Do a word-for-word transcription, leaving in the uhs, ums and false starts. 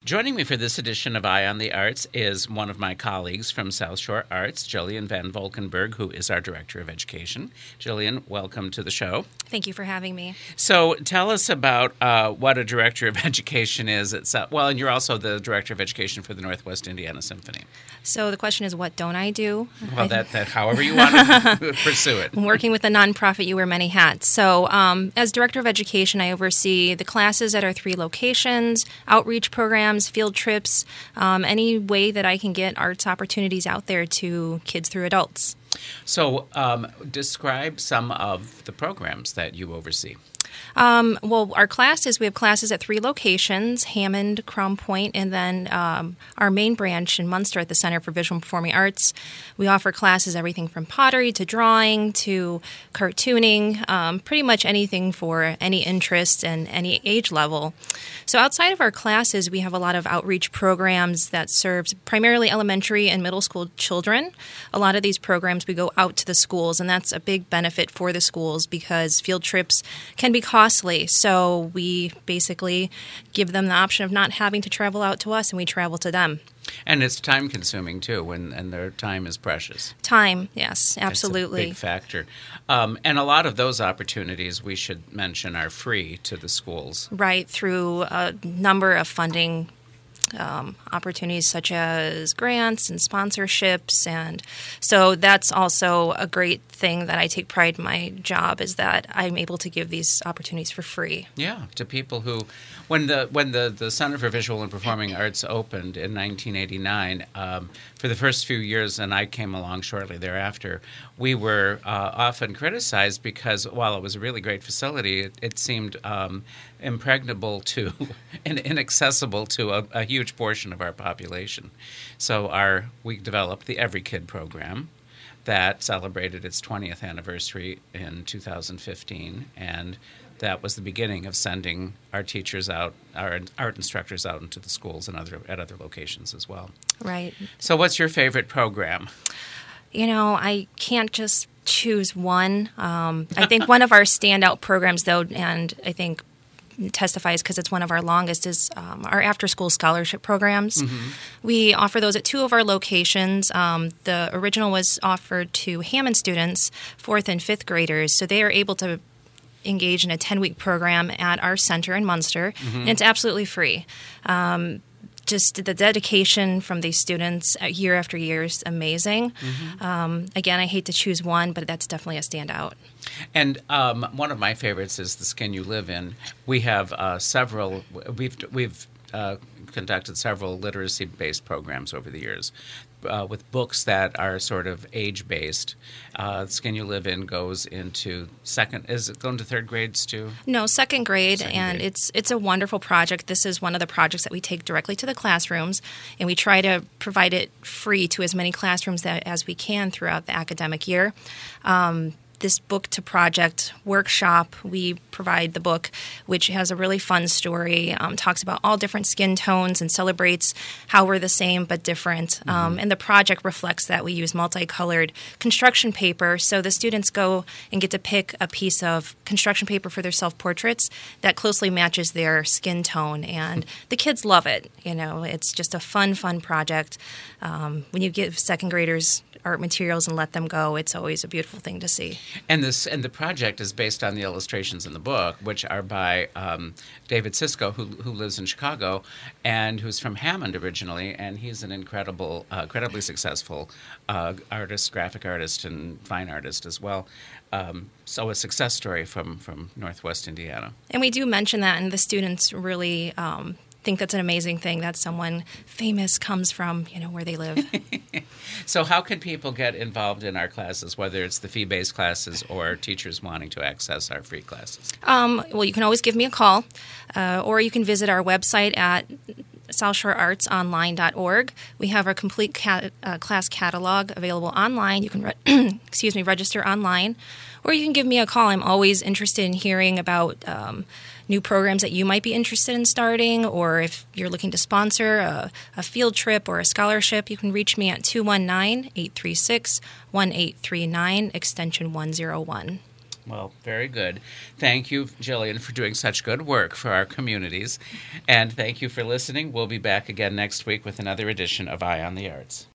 Joining me for this edition of Eye on the Arts is one of my colleagues from South Shore Arts, Jillian Van Volkenberg, who is our Director of Education. Jillian, welcome to the show. Thank you for having me. So tell us about uh, what a Director of Education is at South. Well, and you're also the Director of Education for the Northwest Indiana Symphony. So the question is, what don't I do? Well, that, that however you want to pursue it. Working with a nonprofit, you wear many hats. So um, as Director of Education, I oversee the classes at our three locations, outreach programs, field trips, um, any way that I can get arts opportunities out there to kids through adults. So um, describe some of the programs that you oversee. Um, well, our classes, we have classes at three locations, Hammond, Crown Point, and then um, our main branch in Munster at the Center for Visual and Performing Arts. We offer classes everything from pottery to drawing to cartooning, um, pretty much anything for any interest and any age level. So outside of our classes, we have a lot of outreach programs that serves primarily elementary and middle school children. A lot of these programs, we go out to the schools, and that's a big benefit for the schools because field trips can be costly. So we basically give them the option of not having to travel out to us, and we travel to them. And it's time-consuming, too, when, and their time is precious. Time, yes, absolutely. It's a big factor. Um, and a lot of those opportunities, we should mention, are free to the schools. Right, through a number of funding Um, opportunities such as grants and sponsorships, and so that's also a great thing that I take pride in my job is that I'm able to give these opportunities for free. Yeah, to people who, when the when the, the Center for Visual and Performing Arts opened in nineteen eighty-nine, um, for the first few years, and I came along shortly thereafter, we were uh, often criticized because while it was a really great facility, it, it seemed um, impregnable to and inaccessible to a, a huge portion of our population. So our we developed the Every Kid program that celebrated its twentieth anniversary in two thousand fifteen, and that was the beginning of sending our teachers out, our art instructors out into the schools and other at other locations as well. Right. So what's your favorite program? You know, I can't just choose one. Um, I think one of our standout programs, though, and I think testifies because it's one of our longest, is um, our after-school scholarship programs. Mm-hmm. We offer those at two of our locations. Um, the original was offered to Hammond students, fourth and fifth graders, so they are able to engage in a ten-week program at our center in Munster, mm-hmm. and it's absolutely free. Um, just the dedication from these students year after year is amazing. Mm-hmm. Um, again, I hate to choose one, but that's definitely a standout. And um, one of my favorites is The Skin You Live In. We have uh, several, we've, we've uh, conducted several literacy-based programs over the years uh, with books that are sort of age-based. Uh, Skin You Live In goes into second, is it going to third grades too? No, second grade, second and grade. it's it's a wonderful project. This is one of the projects that we take directly to the classrooms, and we try to provide it free to as many classrooms that, as we can throughout the academic year. Um, This book to project workshop, we provide the book, which has a really fun story, um, talks about all different skin tones and celebrates how we're the same but different. Mm-hmm. Um, and the project reflects that. We use multicolored construction paper, so the students go and get to pick a piece of construction paper for their self-portraits that closely matches their skin tone, and the kids love it. You know, it's just a fun, fun project. Um, when you give second graders art materials and let them go, it's always a beautiful thing to see. And this and the project is based on the illustrations in the book, which are by um, David Sisko, who who lives in Chicago and who's from Hammond originally, and he's an incredible, uh, incredibly successful uh, artist, graphic artist, and fine artist as well. Um, so a success story from from Northwest Indiana. And we do mention that, and the students really Um, think that's an amazing thing that someone famous comes from, you know, where they live. So how can people get involved in our classes, whether it's the fee-based classes or teachers wanting to access our free classes? Um, well, you can always give me a call, uh, or you can visit our website at south shore arts online dot org. We have our complete cat, uh, class catalog available online. You can, re- excuse me, register online, or you can give me a call. I'm always interested in hearing about um, new programs that you might be interested in starting, or if you're looking to sponsor a, a field trip or a scholarship, you can reach me at two one nine, eight three six, one eight three nine, extension one oh one. Well, very good. Thank you, Jillian, for doing such good work for our communities. And thank you for listening. We'll be back again next week with another edition of Eye on the Arts.